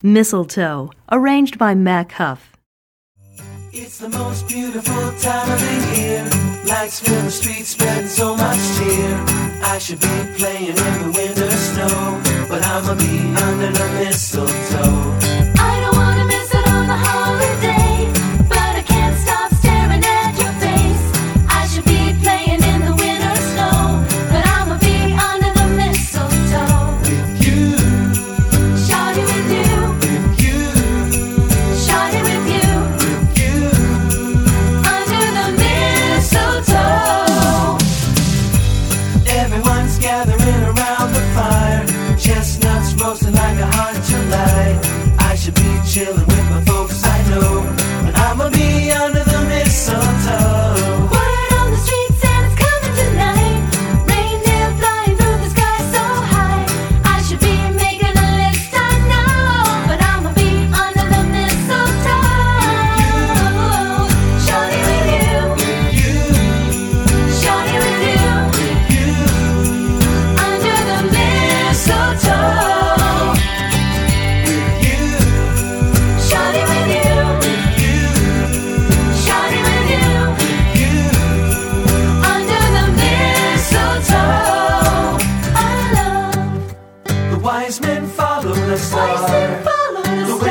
Mistletoe, arranged by Mac Huff. It's the most beautiful time of the year. Lights fill the streets, spreading so much cheer. I should be playing in the winter snow, but I'ma be under the mistletoe. I don't wanna miss it on the holiday, but I can't stop staring at your face. I should be playing in the winter snow, but I'ma be under the mistletoe. With you, Shawty with you, with you, shawty with you, with you. under the mistletoe. Everyone's gathering around the fire, chestnuts roasting like a hot July. I should be chilling with my folks, I know, but I'ma be under the mistletoe. Word on the street, Santa's coming tonight. Reindeer flying through the sky so high. I should be making a list, I know, but I'ma be under the mistletoe. Shawty with you, shawty with you, under the mistletoe. Shawty with you, shawty with you, under the mistletoe. I love The wise men follow the star. wise and follow the The star.